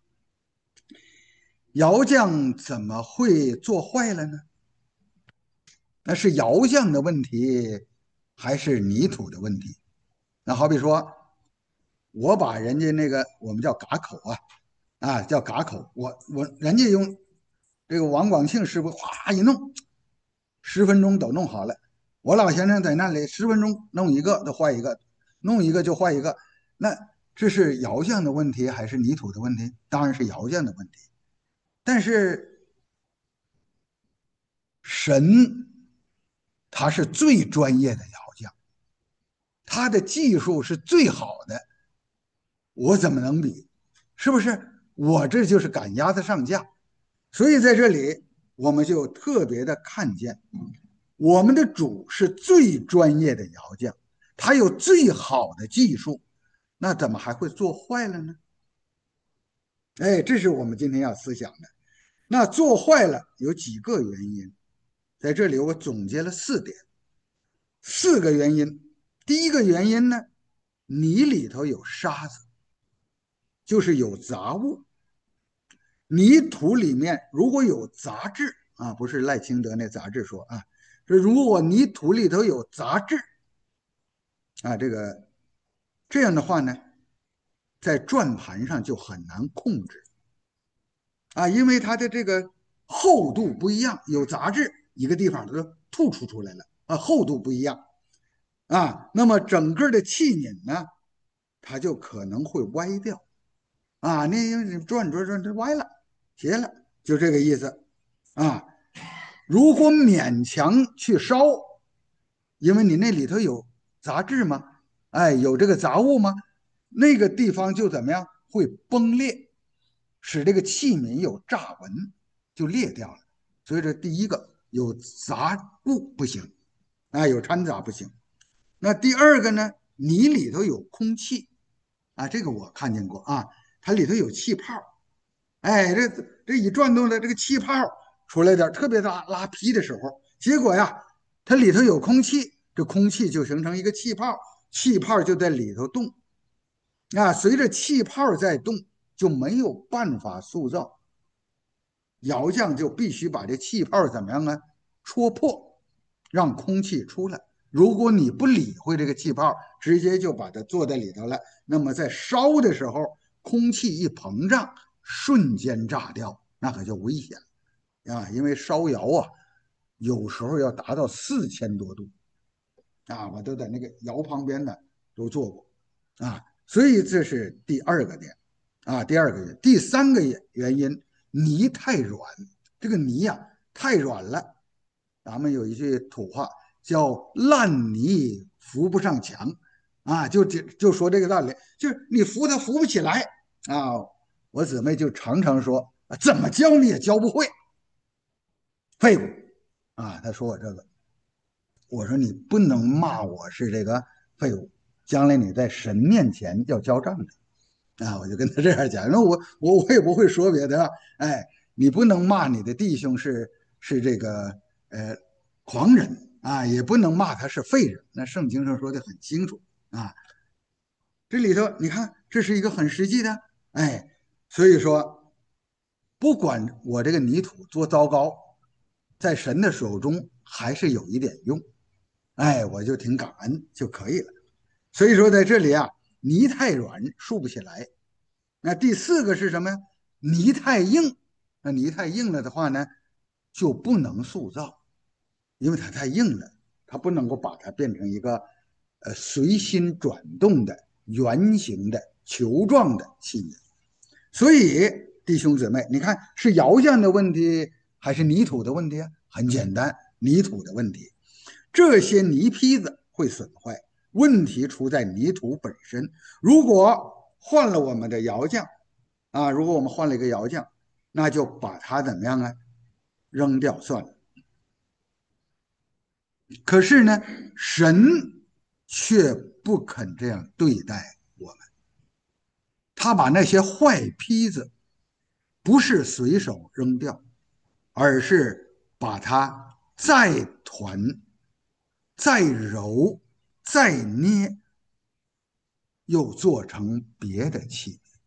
窑匠怎么会做坏了呢？那是窑匠的问题，还是泥土的问题？那好比说，我把人家那个我们叫嘎口啊，啊叫嘎口，我我人家用这个王广庆师傅哗一弄，十分钟都弄好了。我老先生在那里十分钟弄一个就坏一个，弄一个就坏一个。那这是窑匠的问题还是泥土的问题？当然是窑匠的问题但是神他是最专业的窑匠，他的技术是最好的，我怎么能比？是不是？我这就是赶鸭子上架。所以在这里，我们就特别的看见，我们的主是最专业的窑匠，他有最好的技术，那怎么还会做坏了呢？哎，这是我们今天要思想的。那做坏了有几个原因，在这里我总结了四点，四个原因。第一个原因呢，泥里头有沙子，就是有杂物。泥土里面如果有杂质啊，不是赖清德那杂志说啊，说如果泥土里头有杂质啊，这个这样的话呢，在转盘上就很难控制啊，因为它的这个厚度不一样，有杂质一个地方它就吐出出来了啊，厚度不一样啊，那么整个的器皿呢，它就可能会歪掉啊，那转转转，它歪了，斜了，就这个意思啊。如果勉强去烧，因为你那里头有杂质吗？哎，有这个杂物吗？那个地方就怎么样？会崩裂，使这个器皿有炸纹，就裂掉了。所以这第一个有杂物不行，啊，有掺杂不行。那第二个呢？泥里头有空气啊，这个我看见过啊，它里头有气泡，哎，这这一转动的这个气泡出来点，特别大拉坯的时候，结果呀，它里头有空气，这空气就形成一个气泡，气泡就在里头动啊，随着气泡在动，就没有办法塑造，窑匠就必须把这气泡怎么样呢？戳破，让空气出来。如果你不理会这个气泡，直接就把它做在里头了，那么在烧的时候，空气一膨胀，瞬间炸掉，那可就危险了啊！因为烧窑啊，有时候要达到四千多度啊，我都在那个窑旁边呢都做过啊，所以这是第二个点啊，第二个原因，第三个原因，泥太软，这个泥呀、啊、太软了。咱们有一句土话叫烂泥扶不上墙啊，就就就说这个道理，就是你扶它扶不起来啊。我姊妹就常常说，怎么教你也教不会，废物啊。她说我这个，我说你不能骂我是这个废物，将来你在神面前要交账的啊。我就跟他这样讲，那我我我也不会说别的，哎，你不能骂你的弟兄是是这个呃狂人啊，也不能骂他是废人。那圣经上说的很清楚啊，这里头你看，这是一个很实际的，哎，所以说不管我这个泥土多糟糕，在神的手中还是有一点用，哎，我就挺感恩就可以了。所以说在这里啊，泥太软竖不起来。那第四个是什么呀？泥太硬，那泥太硬了的话呢，就不能塑造，因为它太硬了，它不能够把它变成一个呃随心转动的圆形的球状的器皿。所以弟兄姊妹，你看是窑匠的问题还是泥土的问题啊？很简单，泥土的问题。这些泥坯子会损坏，问题出在泥土本身。如果换了我们的窑匠啊，如果我们换了一个窑匠，那就把它怎么样啊？扔掉算了。可是呢，神却不肯这样对待我们，他把那些坏坯子不是随手扔掉，而是把它再团、再揉、再捏，又做成别的器皿。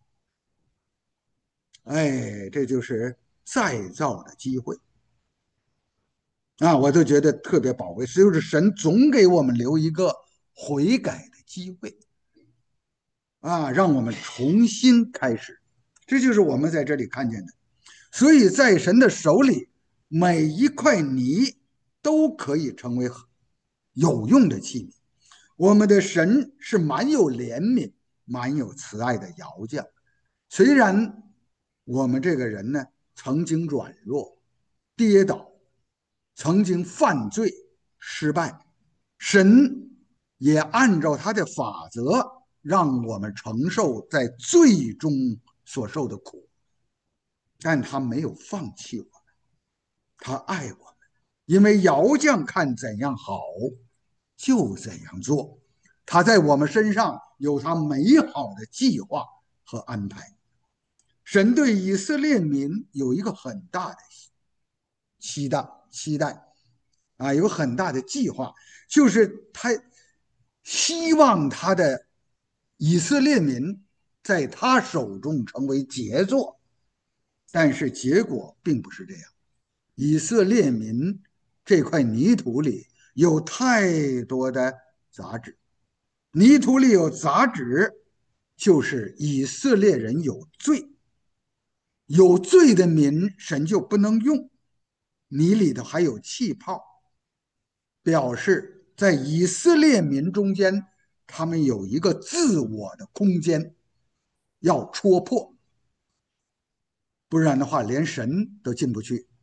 哎，这就是再造的机会啊！我都觉得特别宝贵，就是神总给我们留一个悔改的机会啊，让我们重新开始。这就是我们在这里看见的。所以在神的手里，每一块泥都可以成为有用的器皿。我们的神是蛮有怜悯、蛮有慈爱的窑匠。虽然我们这个人呢曾经软弱、跌倒，曾经犯罪失败，神也按照他的法则，让我们承受在最终所受的苦，但他没有放弃我们，他爱我们，因为窑匠看怎样好，就怎样做，他在我们身上有他美好的计划和安排。神对以色列民有一个很大的期待，期待啊，有很大的计划，就是他希望他的以色列民在他手中成为杰作，但是结果并不是这样。以色列民这块泥土里有太多的杂质，泥土里有杂质，就是以色列人有罪，有罪的民神就不能用。泥里头还有气泡，表示在以色列民中间，他们有一个自我的空间要戳破，不然的话连神都进不去。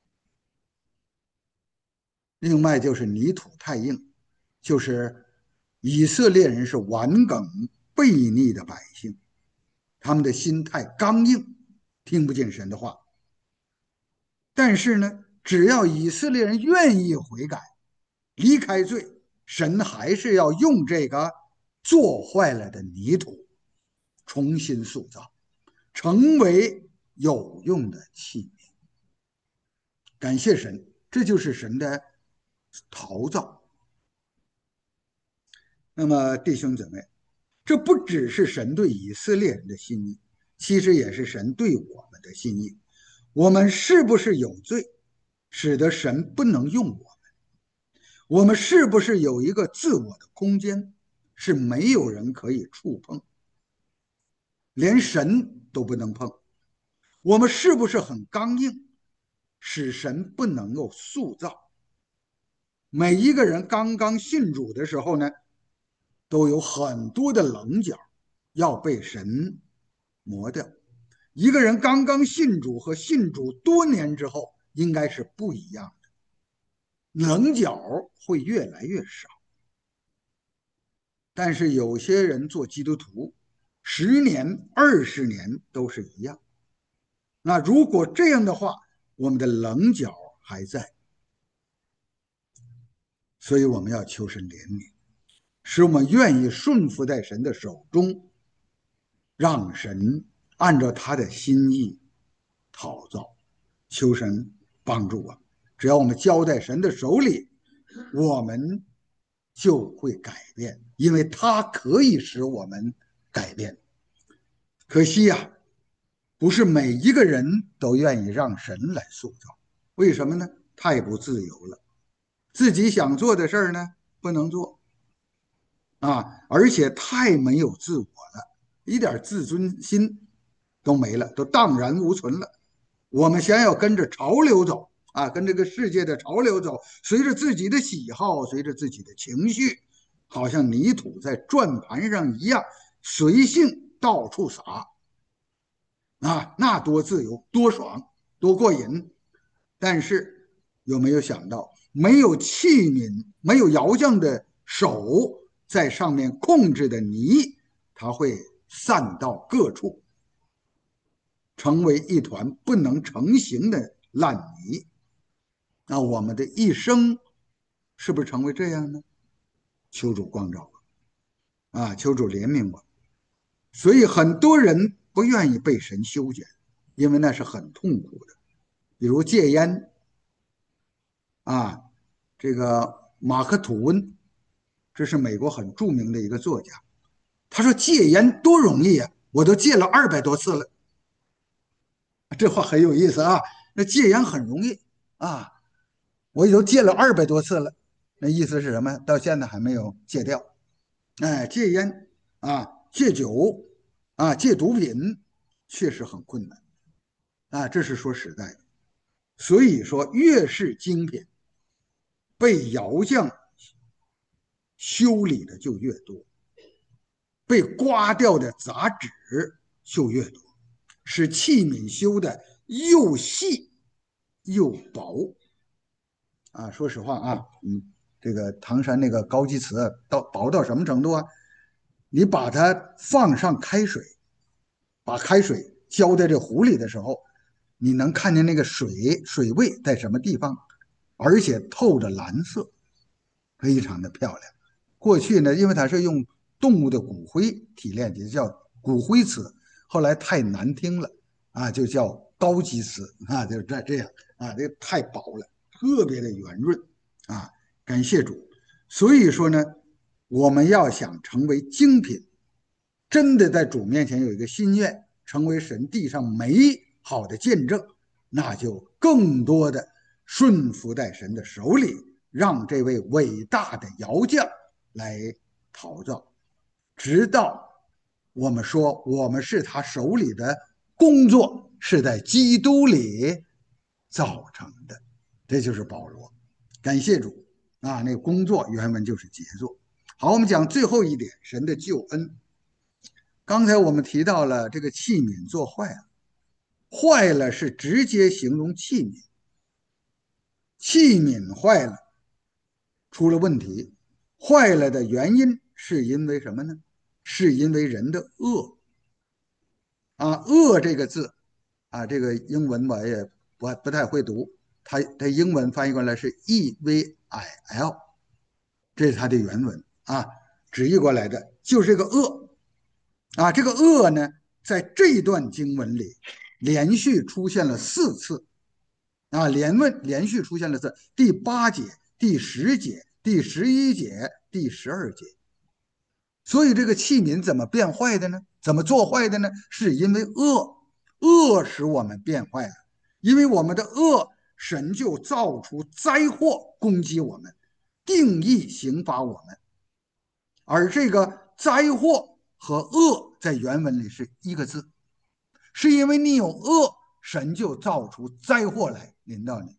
另外就是泥土太硬，就是以色列人是顽梗悖逆的百姓，他们的心太刚硬，听不进神的话。但是呢，只要以色列人愿意悔改，离开罪，神还是要用这个做坏了的泥土重新塑造，成为有用的器皿。感谢神，这就是神的陶造。那么弟兄姊妹，这不只是神对以色列人的心意，其实也是神对我们的心意。我们是不是有罪，使得神不能用我们？我们是不是有一个自我的空间，是没有人可以触碰，连神都不能碰？我们是不是很刚硬，使神不能够塑造？每一个人刚刚信主的时候呢，都有很多的棱角要被神磨掉。一个人刚刚信主和信主多年之后应该是不一样的，棱角会越来越少。但是有些人做基督徒十年二十年都是一样，那如果这样的话，我们的棱角还在，所以我们要求神怜悯，使我们愿意顺服在神的手中，让神按照他的心意陶造。求神帮助我，只要我们交在神的手里，我们就会改变，因为他可以使我们改变。可惜呀、啊，不是每一个人都愿意让神来塑造。为什么呢？太不自由了，自己想做的事儿呢不能做啊，而且太没有自我了，一点自尊心都没了，都荡然无存了。我们想要跟着潮流走啊，跟这个世界的潮流走，随着自己的喜好，随着自己的情绪，好像泥土在转盘上一样，随性到处撒啊，那多自由，多爽，多过瘾。但是有没有想到，没有器皿，没有窑匠的手在上面控制的泥，它会散到各处，成为一团不能成形的烂泥。那我们的一生是不是成为这样呢？求主光照我啊，求主怜悯我。所以很多人不愿意被神修剪，因为那是很痛苦的。比如戒烟啊，这个马克吐温，这是美国很著名的一个作家，他说戒烟多容易啊，我都戒了二百多次了。这话很有意思啊，那戒烟很容易啊，我已经戒了二百多次了，那意思是什么？到现在还没有戒掉。哎，戒烟啊，戒酒啊，戒毒品确实很困难啊，这是说实在的。所以说，越是精品，被窑匠修理的就越多，被刮掉的杂质就越多，使器皿修的又细又薄啊。说实话啊，嗯，这个唐山那个高级瓷到薄到什么程度啊？你把它放上开水，把开水浇在这壶里的时候，你能看见那个水水位在什么地方，而且透着蓝色，非常的漂亮。过去呢，因为它是用动物的骨灰提炼的，叫骨灰瓷，后来太难听了啊，就叫高级瓷啊，就是这这样啊，这个太薄了，特别的圆润啊，感谢主。所以说呢，我们要想成为精品，真的在主面前有一个心愿，成为神地上美好的见证，那就更多的顺服在神的手里，让这位伟大的窑匠来陶造，直到我们说我们是他手里的工作是在基督里造成的，这就是保罗。感谢主啊！那个工作原文就是杰作。好，我们讲最后一点，神的救恩。刚才我们提到了这个器皿做坏了，坏了是直接形容器皿，器皿坏了出了问题，坏了的原因是因为什么呢？是因为人的恶啊，恶这个字啊，这个英文我也不不太会读，它它英文翻译过来是 E V I L，这是它的原文啊，直译过来的就是个恶啊。这个恶呢，在这段经文里连续出现了四次啊，连问连续出现了四，第八节、第十节、第十一节、第十二节。所以这个器皿怎么变坏的呢？怎么做坏的呢？是因为恶，恶使我们变坏了。因为我们的恶，神就造出灾祸攻击我们，定义刑罚我们。而这个灾祸和恶在原文里是一个字，是因为你有恶，神就造出灾祸来临到你，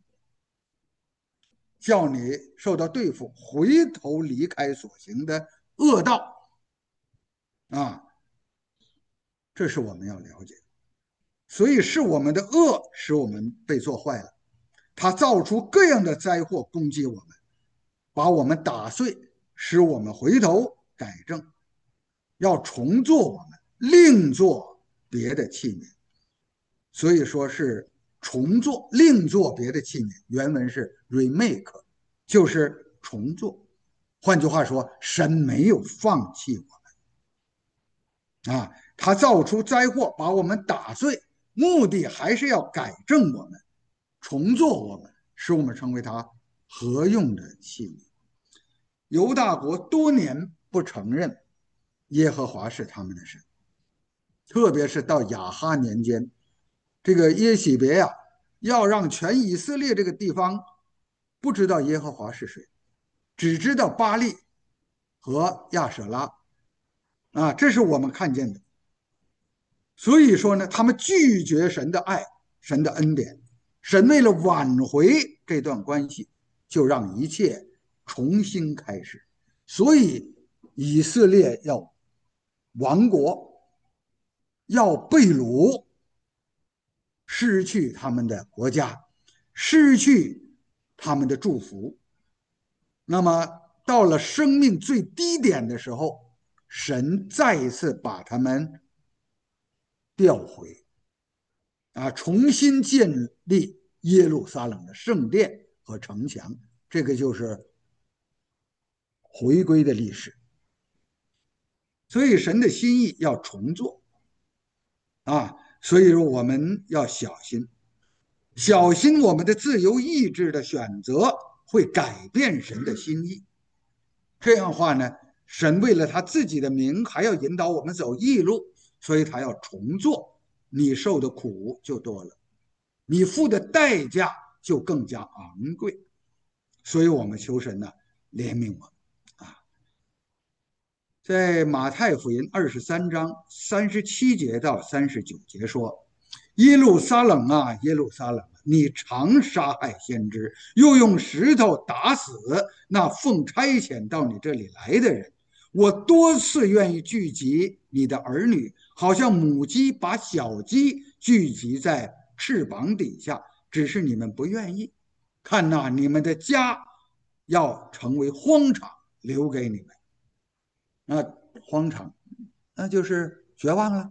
叫你受到对付，回头离开所行的恶道啊。这是我们要了解。所以是我们的恶使我们被做坏了，他造出各样的灾祸攻击我们，把我们打碎，使我们回头改正，要重做我们，另做别的器皿。所以说是重做，另做别的器皿。原文是 remake， 就是重做。换句话说，神没有放弃我们啊，他造出灾祸，把我们打碎，目的还是要改正我们，重做我们，使我们成为他合用的器皿。犹大国多年不承认耶和华是他们的神，特别是到亚哈年间，这个耶洗别呀、啊，要让全以色列这个地方不知道耶和华是谁，只知道巴利和亚舍拉啊，这是我们看见的。所以说呢，他们拒绝神的爱，神的恩典。神为了挽回这段关系，就让一切重新开始。所以以色列要亡国，要被掳，失去他们的国家，失去他们的祝福。那么到了生命最低点的时候，神再一次把他们调回啊，重新建立耶路撒冷的圣殿和城墙，这个就是回归的历史。所以神的心意要重做啊，所以说我们要小心，小心我们的自由意志的选择会改变神的心意。这样的话呢，神为了他自己的名，还要引导我们走义路，所以他要重做，你受的苦就多了，你付的代价就更加昂贵。所以我们求神呢怜悯我们啊。在马太福音二十三章三十七节到三十九节说：耶路撒冷啊，耶路撒冷，你常杀害先知，又用石头打死那奉差遣到你这里来的人。我多次愿意聚集你的儿女，好像母鸡把小鸡聚集在翅膀底下，只是你们不愿意。看呐，你们的家要成为荒场，留给你们。那荒场，那就是绝望了，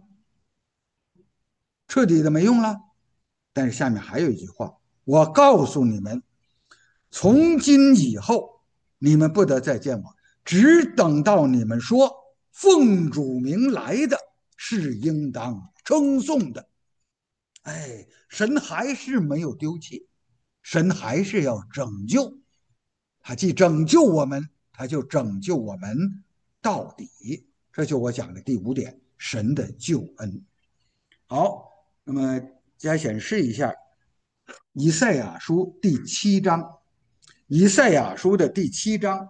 彻底的没用了。但是下面还有一句话，我告诉你们，从今以后，你们不得再见我，只等到你们说奉主名来的是应当称颂的。哎，神还是没有丢弃，神还是要拯救，他既拯救我们，他就拯救我们到底。这就我讲的第五点，神的救恩。好，那么再显示一下以赛亚书第七章，以赛亚书的第七章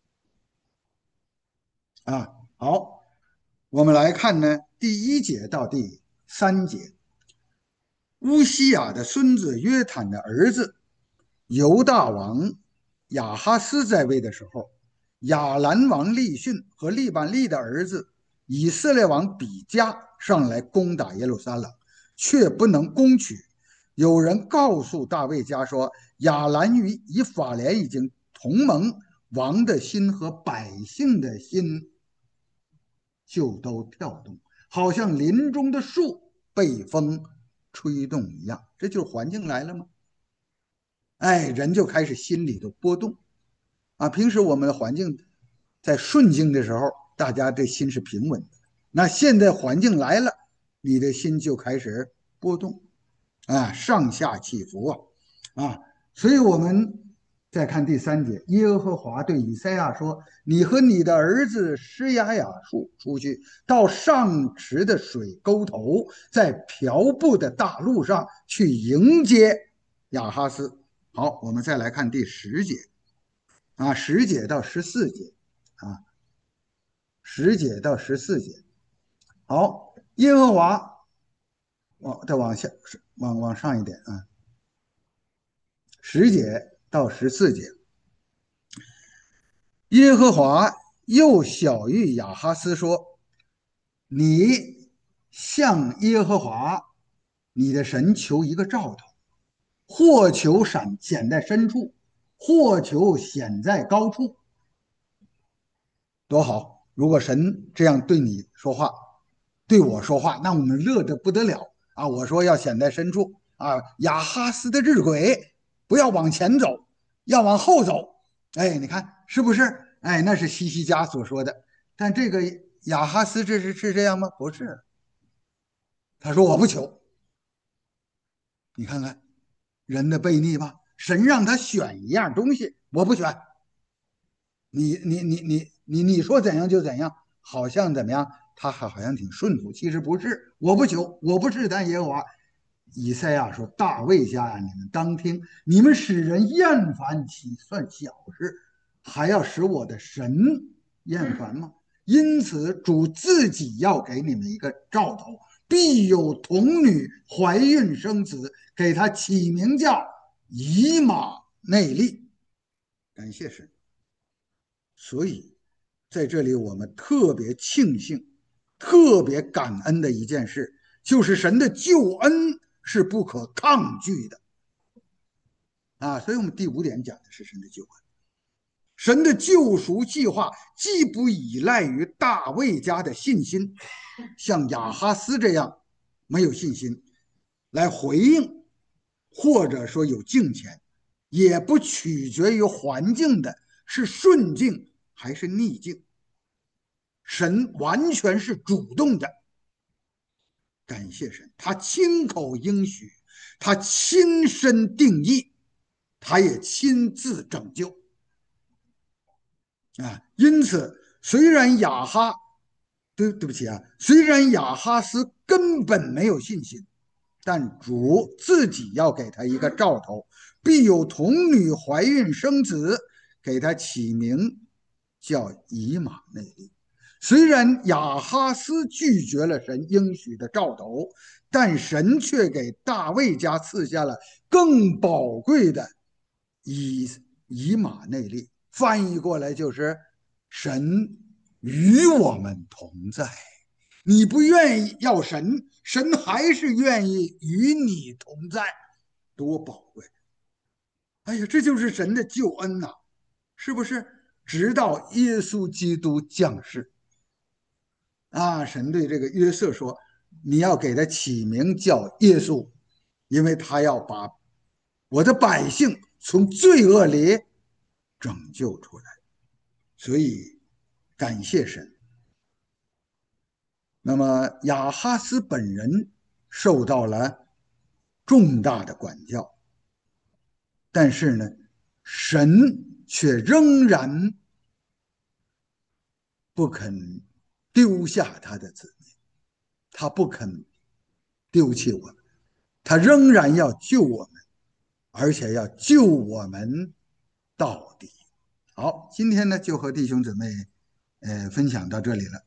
啊。好，我们来看呢，第一节到第三节。乌西雅的孙子约坦的儿子犹大王亚哈斯在位的时候，亚兰王利逊和利班利的儿子以色列王比加上来攻打耶路撒冷，却不能攻取。有人告诉大卫家说，亚兰与以法莲已经同盟，王的心和百姓的心就都跳动，好像林中的树被风吹动一样。这就是环境来了吗？哎，人就开始心里的波动啊。平时我们的环境在顺境的时候，大家这心是平稳的。那现在环境来了，你的心就开始波动啊，上下起伏啊啊。所以我们再看第三节，耶和华对以赛亚说：“你和你的儿子施雅雅述出去，到上池的水沟头，在瓢布的大路上去迎接亚哈斯。”好，我们再来看第十节啊，十节到十四节啊，十节到十四节。好，耶和华往再往下往往上一点啊，十节到十四节。耶和华又晓谕亚哈斯说：“你向耶和华你的神求一个兆头，或求闪显在深处，或求显在高处。”多好！如果神这样对你说话，对我说话，那我们乐得不得了啊！我说要显在深处啊，亚哈斯的日晷不要往前走，要往后走。哎，你看是不是？哎，那是西西家所说的。但这个亚哈斯这是是这样吗？不是，他说我不求。你看看人的悖逆吧，神让他选一样东西，我不选。你你你你你你说怎样就怎样，好像怎么样？他还好像挺顺服，其实不是。我不求，我不试探耶和华。以赛亚说：“大卫家呀，你们当听，你们使人厌烦岂算小事？还要使我的神厌烦吗？因此，主自己要给你们一个兆头，必有童女怀孕生子，给他起名叫以马内利。”感谢神。所以，在这里我们特别庆幸、特别感恩的一件事，就是神的救恩是不可抗拒的啊！所以我们第五点讲的是神的救恩。神的救赎计划既不依赖于大卫家的信心，像亚哈斯这样没有信心来回应，或者说有敬虔，也不取决于环境的是顺境还是逆境。神完全是主动的，感谢神，他亲口应许，他亲身定义，他也亲自拯救啊！因此，虽然亚哈，对对不起啊，虽然亚哈斯根本没有信心，但主自己要给他一个兆头，必有童女怀孕生子，给他起名叫以马内利。虽然亚哈斯拒绝了神应许的兆头，但神却给大卫家赐下了更宝贵的以以马内利，翻译过来就是神与我们同在。 你不愿意要神，神还是愿意与你同在，多宝贵！哎呀，这就是神的救恩呐、是不是？直到耶稣基督降世啊，神对这个约瑟说：“你要给他起名叫耶稣，因为他要把我的百姓从罪恶里拯救出来。”所以感谢神。那么亚哈斯本人受到了重大的管教，但是呢，神却仍然不肯丢下他的子民，他不肯丢弃我们，他仍然要救我们，而且要救我们到底。好，今天呢就和弟兄姊妹呃分享到这里了。